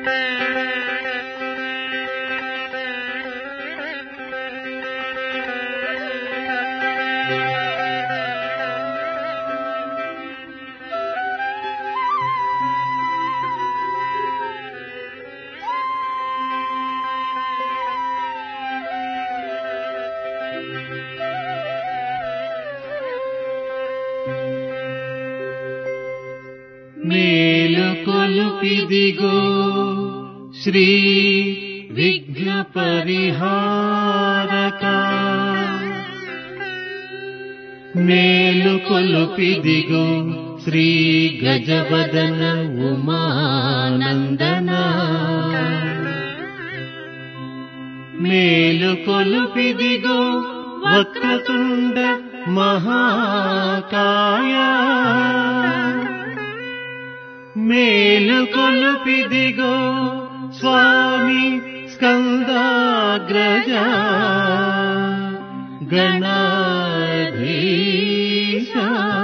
మేలుకొలుపిదిగో శ్రీ విఘ్న పరిహారక, మేలుకొలుపిదిగో శ్రీ గజవదన ఉమానందన, మేలుకొలుపిదిగో వక్రతుండ మహాకాయ, మేలుకొలుపిదిగో స్వామి స్కందాగ్రజ గణాధీశ.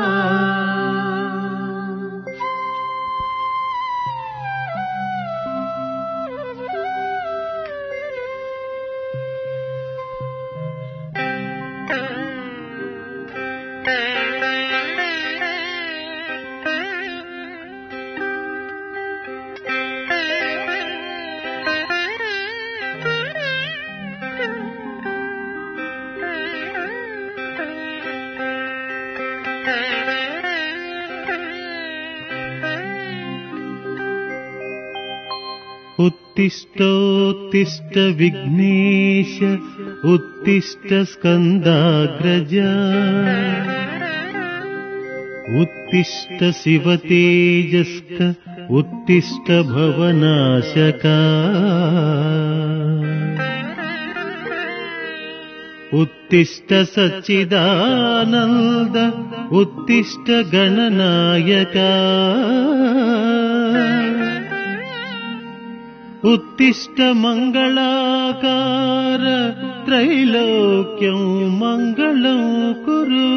उत्तिष्ठोत्तिष्ठ विघ्नेश उत्तिष्ठ स्कन्दाग्रज, उत्तिष्ठ शिवतेजस्क उत्तिष्ठ भवनाशका, उत्तिष्ठ सच्चिदानन्द उत्तिष्ठ गणनायका, उत्तिष्ठ मंगलाकार त्रैलोक्यं मंगलं कुरु.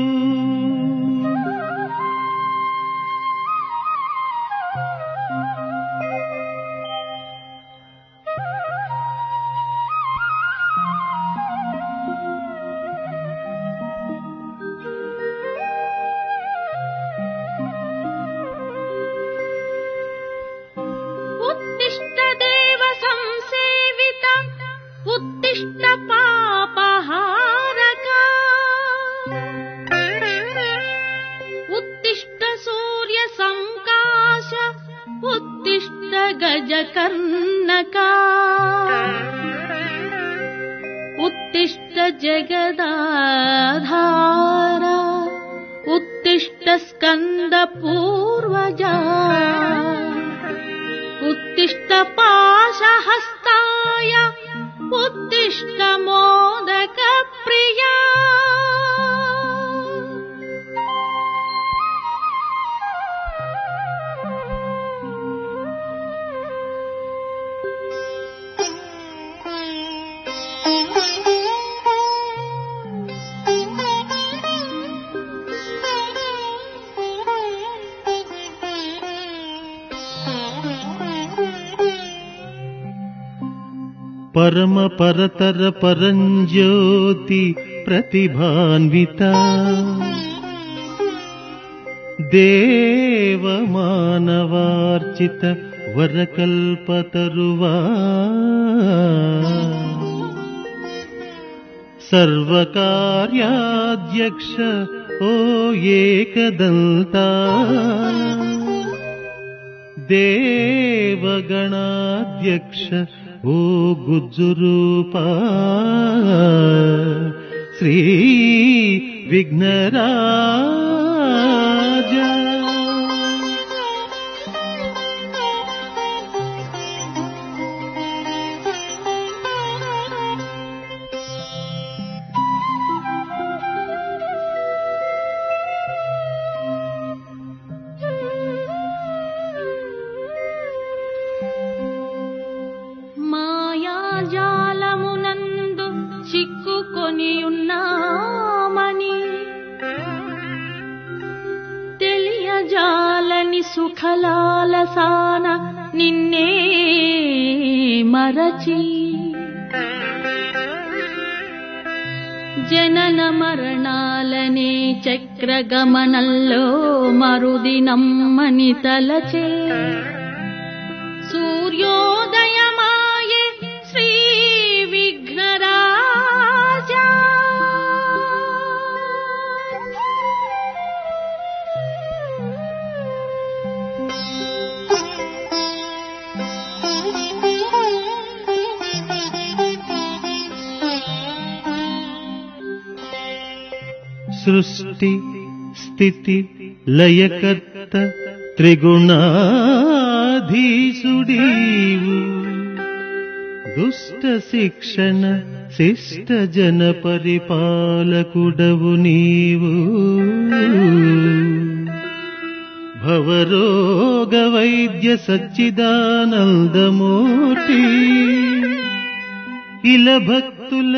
उत्तिष्ठ पापहारक, उत्तिष्ठ सूर्य संकाश उत्तिष्ठ गजकर्णका, उत्तिष्ठ जगदाधार उत्तिष्ठ स्कंद पूर्वजा, उत्तिष्ठ पाशहस्ताय उत्तिष्ठ मोदक प्रिया. परम परतर परंज्योति प्रतिभान्विता, देव मानवार्चित वरकल्पतरुवा, सर्वकार्याध्यक्ष ओ एकदन्ता, देवगणाध्यक्ष ओ गुज्जुरूपा, श्री विघ्नराजा. మాయాజాలమునందు చిక్కుకొనియున్నామని తెలియజాలని సుఖలాలసాన నిన్నే మరచి జనన మరణాలనే చక్రగమనంలో మరుదినమ్మని తలచే సూర్యోదయమాయే శ్రీ విఘ్నరాజా. సృష్టి స్థితి లయకర్త త్రిగుణాధీశుడీవు దుష్ట శిక్షణ శిష్ట జన పరిపాలకుడవు నీవు భవరోగ వైద్య సచ్చిదానందమూర్తి ఇల భక్తుల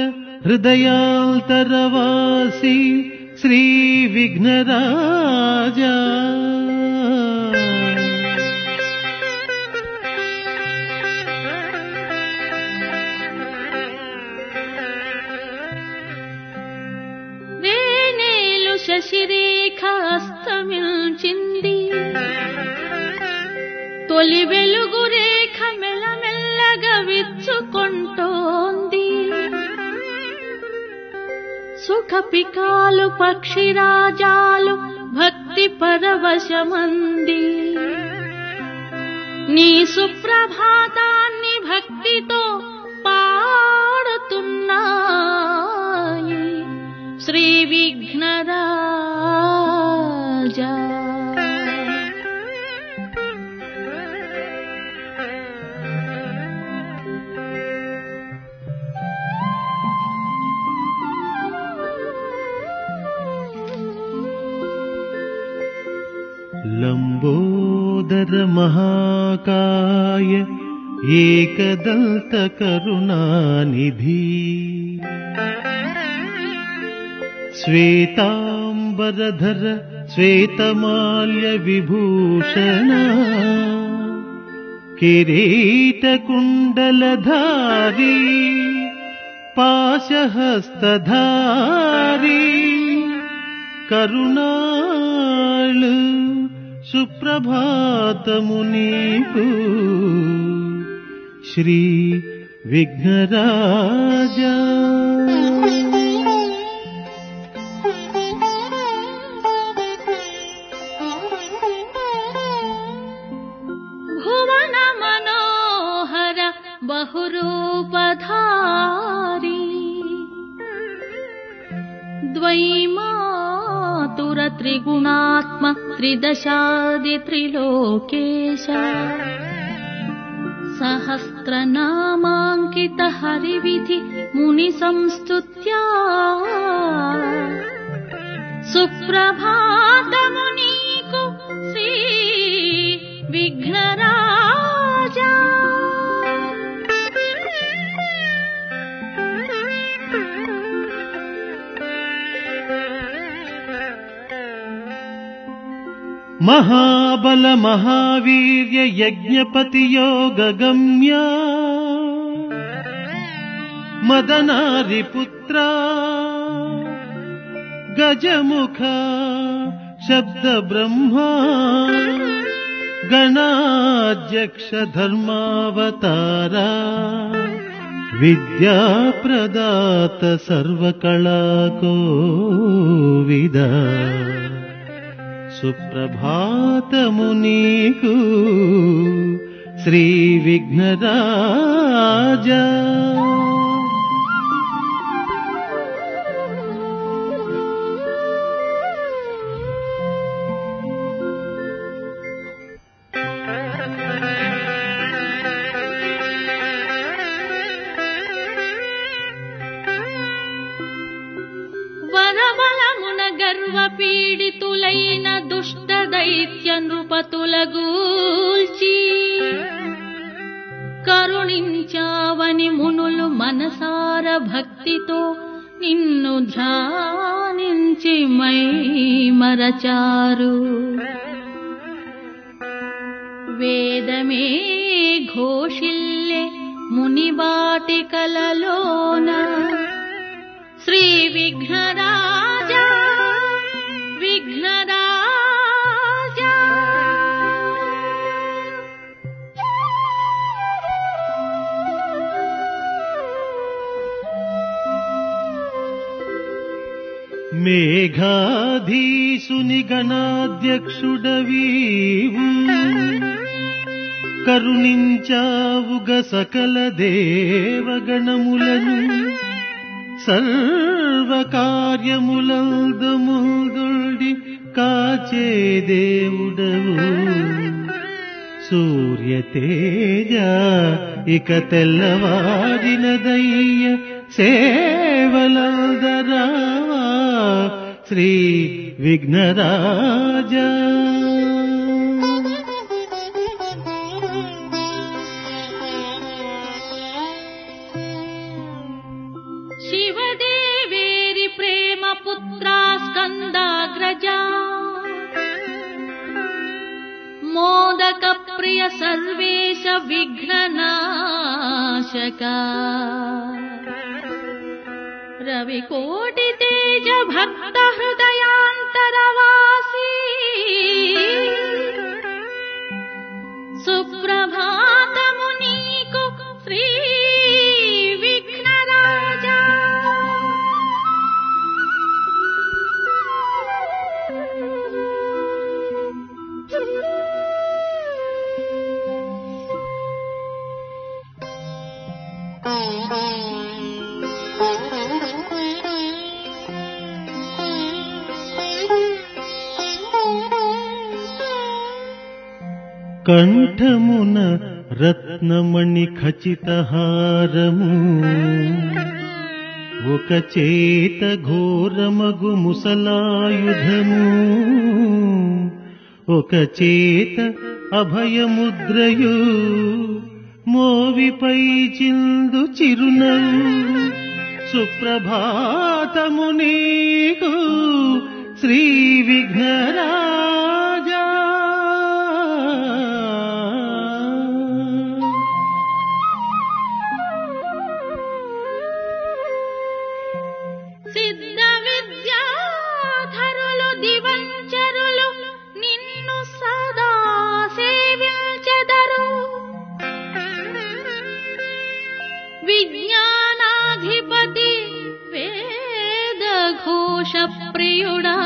హృదయాంతరవాసి శ్రీ విఘ్నరాజా. వేనేలు శశిరేఖ అస్తమించింది, తొలి వెలుగు రేఖ మెల్లమెల్లగా విచ్చుకొంటోంది. సుఖపికాలు పక్షిరాజాలు భక్తి పరవశమంది, నీ సుప్రభాతాన్ని భక్తితో పాడుతున్నాయి శ్రీ విఘ్నరాజా. లంబోదర మహాకాయ ఏకదంత కరుణానిధి శ్వేతాంబరధర శ్వేతమాల్య విభూషణ కిరీట కుండలధారి పాశహస్తధారి కరుణాళు సుప్రభాతము నీకు శ్రీ విఘ్నరాజా. భువన మనోహర బహురూపధారి ద్వైమాతుర త్రిగుణాత్మ త్రిదశాది త్రిలోకేశ సహస్రనామాంకిత హరివిధి ముని సంస్తుత్యా సుప్రభాతము నీకు శ్రీ విఘ్నరాజా. మహాబల మహావీర్య యజ్ఞపతి యోగ గమ్య మదనారి పుత్ర గజముఖ శబ్ద బ్రహ్మ గణాధ్యక్ష ధర్మావతార విద్యా ప్రదాత సర్వకళాకోవిద సుప్రభాతము నీకు శ్రీ విఘ్నరాజా. వరబలమున గర్వపీడితులైన దుష్ట దైత్య నృపతుల గూల్చి కరుణించావని మునులు మనసార భక్తితో నిన్ను ధ్యానించి మై మరచారు. వేదమే ఘోషిల్లే మునివాటికలలోన శ్రీ విఘ్నరాజా విఘ్నరాజా. మేఘాధీసుని గణాధ్యక్షుడవీవు కరుణించావుగ సకల దేవగణములను సర్వకార్యములందు ముందుండి కాచే దేవుడవు సూర్యతేజ. ఇక తెల్లవారినదయ్య సేవలందరావా శ్రీ విఘ్నరాజా. శివదేవేరి ప్రేమ పుత్రా స్కందాగ్రజా మోదక ప్రియ సర్వేశ విఘ్ననాశక రవికోటి తేజ భక్త హృదయాంతరవాసి సుప్రభాతము నీకు శ్రీ విఘ్నరాజా. కంఠమున రత్నమణి ఖచితహారము ఒక చేత ఘోరమగు ముసలాయుధము ఒక చేత అభయముద్రయు మోవిపై చిందు చిరునవ్వు సుప్రభాతము నీకు శ్రీ విఘ్నరాజా. సిద్ధ విద్యాధరులు దివంచరులు నిన్ను సదా సేవించెదరు విజ్ఞానాధిపతి వేద ఘోష ప్రియుడా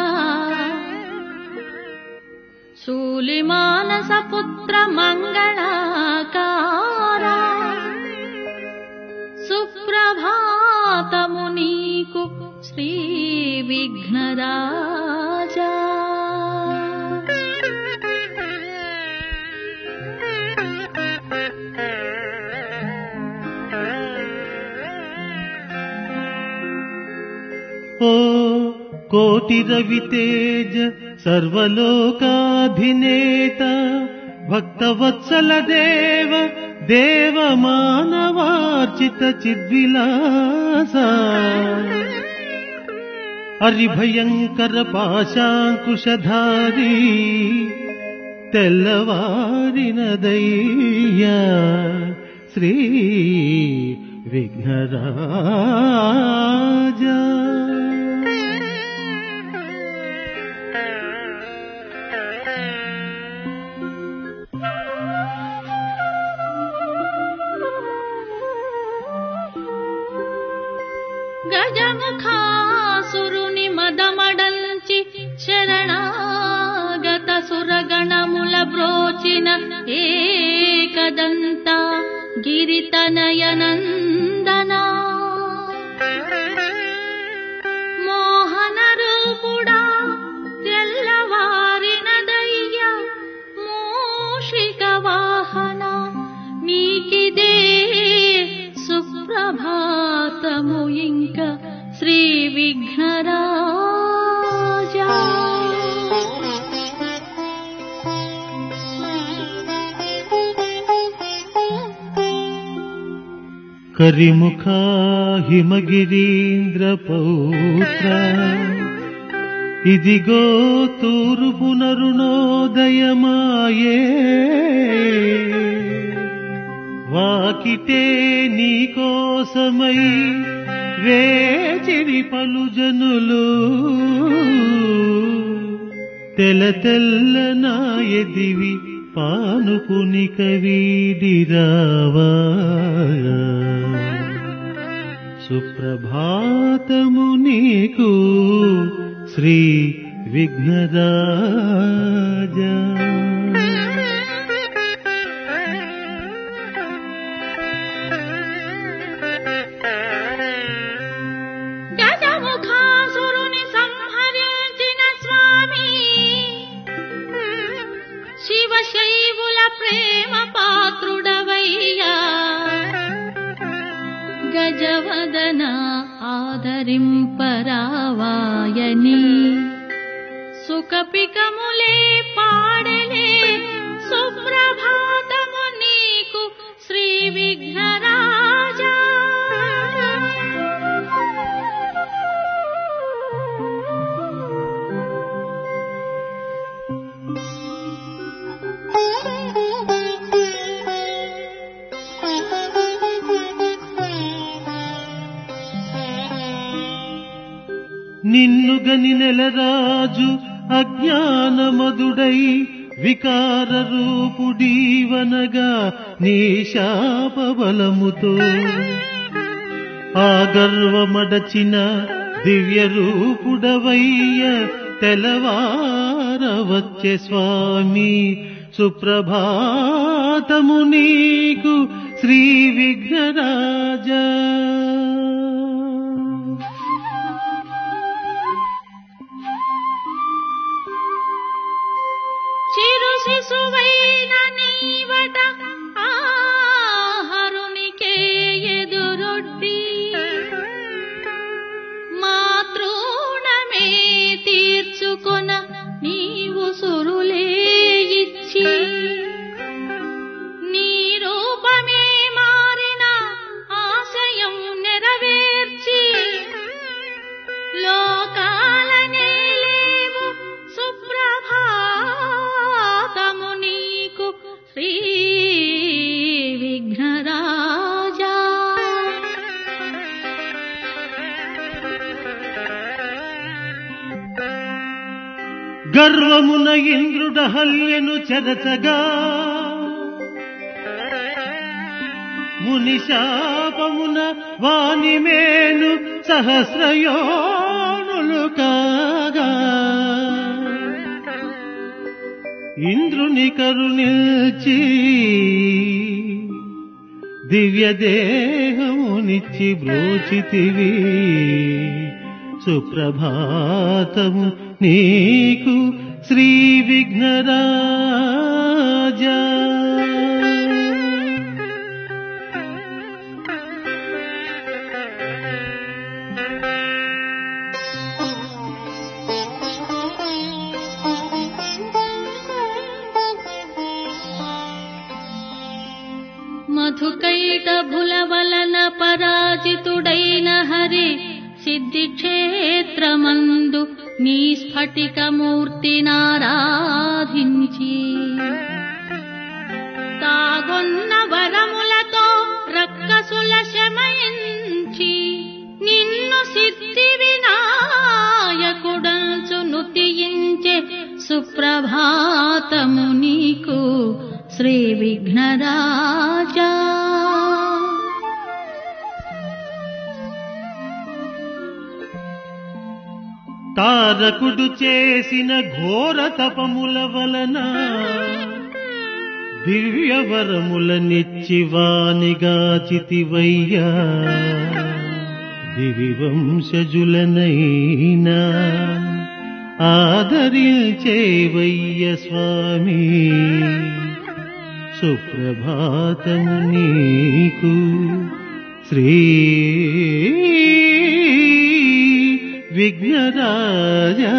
శూలి మానస పుత్ర మంగళాకారా సుప్రభాతము నీకు శ్రీ విఘ్నరాజా. ఓ కోటి రవితేజ సర్వలోకాధినేత భక్తవత్సల దేవ దేవ మానవార్చిత చిద్విలాస హరిభయంకర పాశాంకుశధారీ తెల్లవారినదయ్యా శ్రీ విఘ్నరాజా. గజముఖాసురుని మదమడంచి శరణాగత సురగణముల బ్రోచిన ఏకదంత గిరితనయనందనా మోహన రూపుడా తెల్లవారినదయ్య మూషిక వాహన నీకిదే సుప్రభాతము ఇంక శ్రీ విఘ్నరాజా. కరిముఖ హిమగిరీంద్ర పౌత్ర ఇదిగో తూర్పు నరుణోదయమాయే వాకిటే నీకోసమై వేచిరి పలు జనులు తెల తెల్ల నాయదివి పానుపునిక వీడిరావా సుప్రభాతము నీకు శ్రీ విఘ్నరాజా. గజముఖాసురుని సంహరించిన స్వామి శివశైవుల ప్రేమ పాత్రుడవయ్యా. గజవదన ఆదరింపరావాయని సుఖపికములే పాడలే సుప్రభాతము నీకు శ్రీ విఘ్నరాజా. నిన్ను గని నెలరాజు అజ్ఞానమదుడై వికార రూపుడీవనగా నీ శాపబలముతో ఆ గర్వమడచిన దివ్య రూపుడవయ్య తెలవారవచ్చే స్వామి సుప్రభాతము నీకు శ్రీ విఘ్నరాజా. చిరు శిశువైన నీవట ఆహరునికే ఎదురొడ్డి మాతృణమే తీర్చుకొన నీవు సురులే ఇచ్చి నీ రూపమే మారిన ఆశయం నెరవేర్చి లోకాలనే లేవు సుప్రభాతము నీకు శ్రీ విఘ్నరాజా. గర్వమున ఇంద్రుడహల్యను చెరచగా ముని శాపమున వానిమేను సహస్రయోనులు కాగా ఇంద్రుని కరుణించి దివ్యదేహమునిచ్చి బ్రోచితివి సుప్రభాతము నీకు శ్రీ విఘ్నరాజా. మధుకైటభుల వలన పరాజితుడైన హరి సిద్ధి క్షేత్రమందు నీ స్ఫటికమూర్తినారాధించి తాగొన్న వరములతో రక్కసుల శమయించి నిన్ను సిద్ధి వినాయకుడంచు నుతియించే సుప్రభాతము నీకు శ్రీ విఘ్నరాజా. తారకుడు చేసిన ఘోర తపముల వలన దివ్యవరములనిచ్చి వానిగాచితివయ్యా దివివంశజులనైనా ఆదరించేవయ్య స్వామి సుప్రభాతము నీకు శ్రీ విఘ్నరాజా.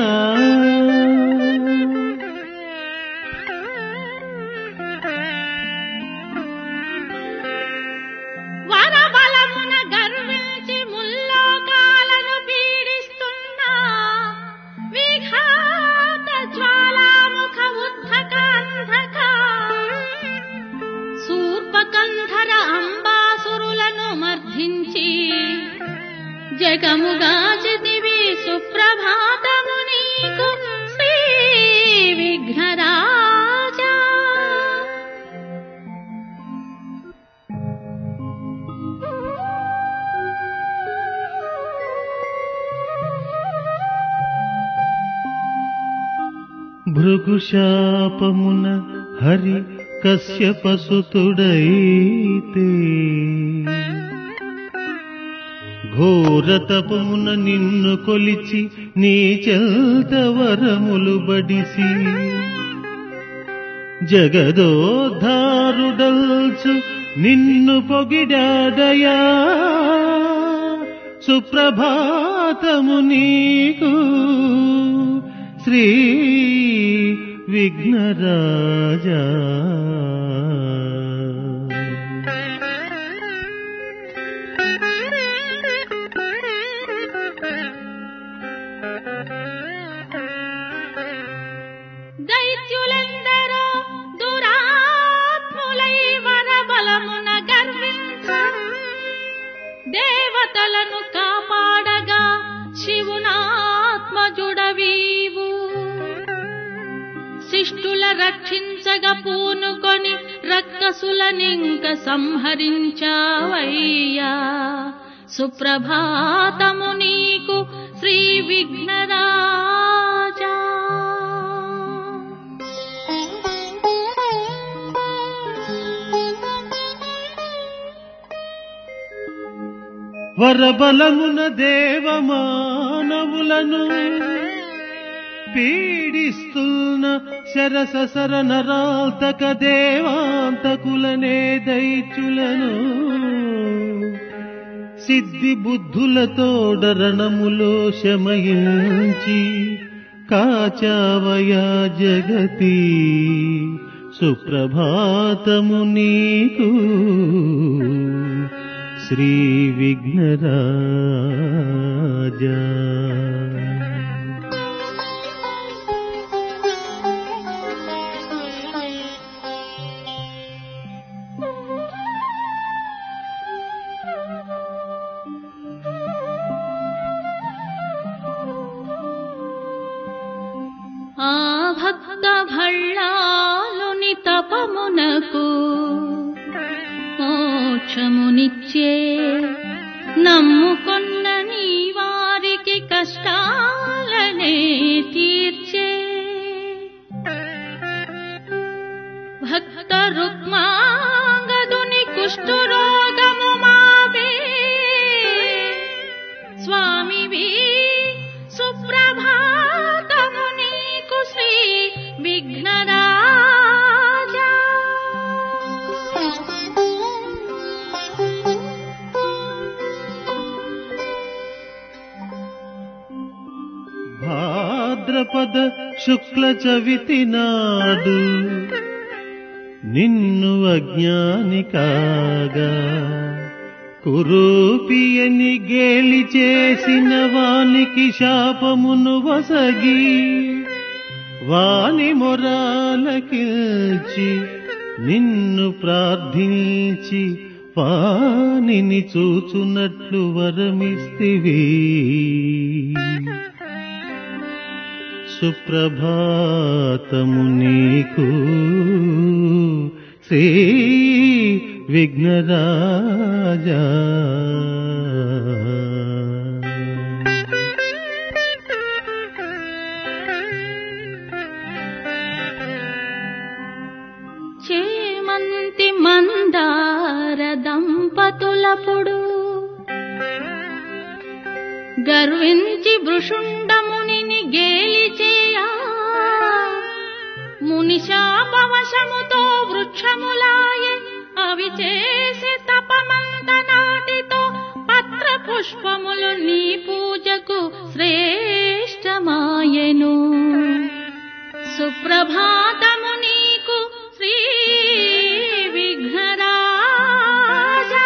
వరబలమున గర్వించి ముల్లోకాలను పీడిస్తున్నా విఘాత జ్వాలాముఖ ఉద్ధకాంధక శూర్ప కంధర అంబాసురులను మర్ధించి జగముగాచితివి సుప్రభాతము నీకు శ్రీ విఘ్నరాజా. భృగుశాపమున హరి కశ్యపసుతుడైతే ఘోరతపమున నిన్ను కొలిచి నీ చెల్త వరములు బడిసి జగదోద్ధారుడల్చు నిన్ను పొగిడాడయా. సుప్రభాతము నీకు శ్రీ విఘ్నరాజా. దైత్యులెందరో దురాత్ములై వరబలమున గర్వించ దేవతలను కాపాడగా శివునాత్మజుడవీవు. శిష్టుల రక్షించగ పూనుకొని రక్కసులనింక సంహరించావయ్యా. సుప్రభాతము నీకు శ్రీ విఘ్నరాజా. వరబలమున దేవమానవులను పీడిస్తున్న శరససర నరాల్తక దేవాంతకులనే దైత్యులను సిద్ధి బుద్ధులతోడరణములో శమయించి కాచావయా జగతి. సుప్రభాతము నీకు శ్రీ విఘ్నరాజా. ఆ భక్త భళ్ళాలుని తపమునకు మోక్షమునిచ్చే నమ్ముకొన్న నీ వారికి కష్టాలనే తీర్చే భక్త రుక్మాంగదుని కుష్ఠరోగము మాపే స్వామివి. సుప్రభాతము నీకు శ్రీ విఘ్నరాజా. భాద్రపద శుక్ల చవితి నాడు నిన్ను అజ్ఞాని కాగా కురూపియని గేలి చేసిన వానికి శాపమును వసగి వాని మొరాలకిల్చి నిన్ను ప్రార్థించి వానిని చూచునట్లు వరమిస్తివి. సుప్రభాతము నీకు శ్రీ విఘ్నరాజా. చేమంతి మందార దంపతులపుడు గర్వించి వృషుండమునిని గేలిచేయా మునిశాపవశముతో వృక్షములాయే అవి చేసి తపమంత నాటితో పత్ర పుష్పములు నీ పూజకు శ్రేష్టమాయెను. సుప్రభాతము నీకు శ్రీ విఘ్నరాజా.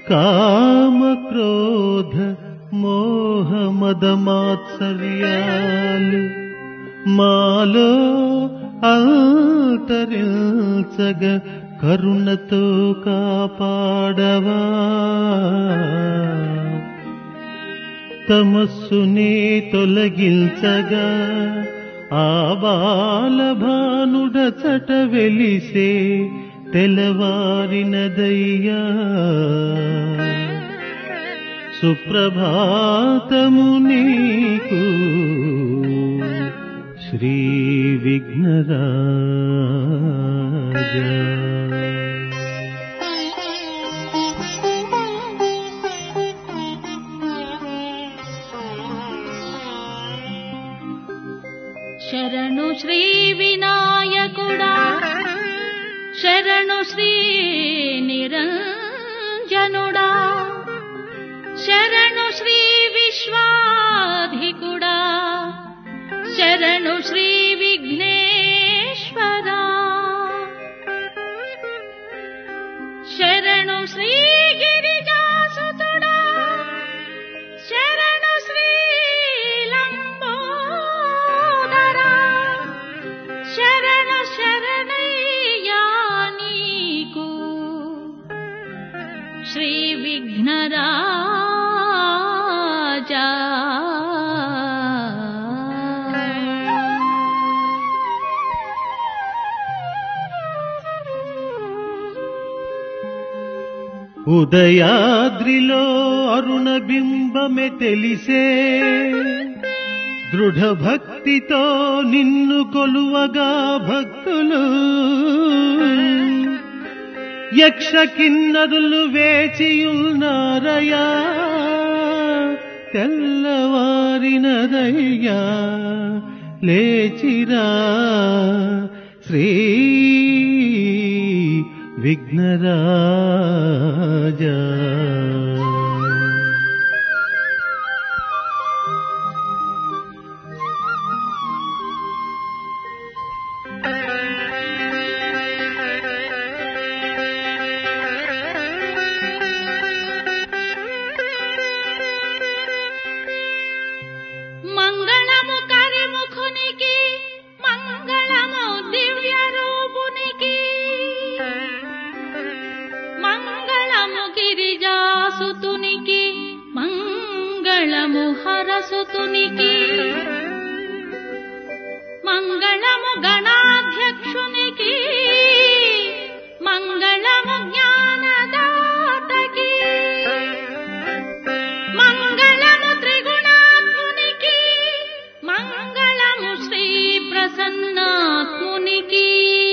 కామ క్రోధ మోహ మదమాత్సర్యాలు మాలో అంతరించగ కరుణతో కాపాడవా. తమస్సునే తొలగించగా ఆ బాలభానుడచట వెలిసే తెలవారినదయ్యా. సుప్రభాతము నీకు శ్రీ విఘ్నరాజా. శరణు శ్రీ వినాయకుడా, శరణు శ్రీ నిరంజనుడా, శరణు శ్రీ విశ్వాధికుడా, శరణు శ్రీ విఘ్నేశ్వరా, శరణు శ్రీ గిరిజాసుతుడా, శరణు శ్రీ లంబోదరా, శరణ శరణయ్యా నీకు శ్రీ విఘ్నరాజా. ఉదయాద్రిలో అరుణ బింబమే తెలిసే దృఢ భక్తితో నిన్ను కొలువగా భక్తులు యక్ష కిన్నరులు వేచియున్నారయ్యా. తెల్లవారినదయ్యా లేచిరా శ్రీ విఘ్నరాజా. మంగళము కరిముఖునికి, మంగళము దివ్య రూపునికి, మంగళము గిరిజాసుతునికి, మంగళము హరసుతునికి, మంగళము గణాధ్యక్షునికి, మంగళము జ్ఞానదాతకి, మంగళము త్రిగుణాత్మునికి, మంగళము శ్రీ ప్రసన్నాత్మునికి.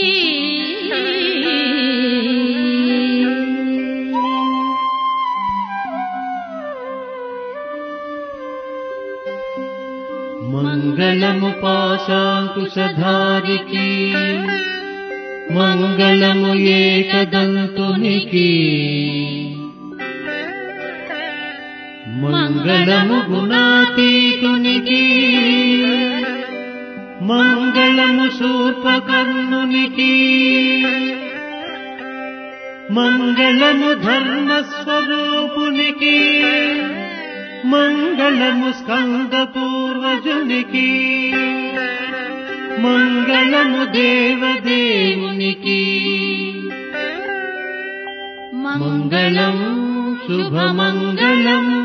మంగళము పాశాంకుశధారికి, మంగళము ఏకదంతునికి, మంగళము గుణాతీతునికి, మంగళము శూర్పకర్ణునికి, మంగళము ధర్మస్వరూపునికి, మంగళము స్కంద పూర్వజునికి, మంగళము దేవదేవునికి, మంగళం శుభమంగళం,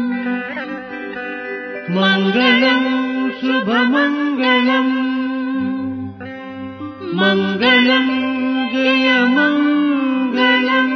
మంగళం శుభమంగళం, మంగళం జయమంగళం.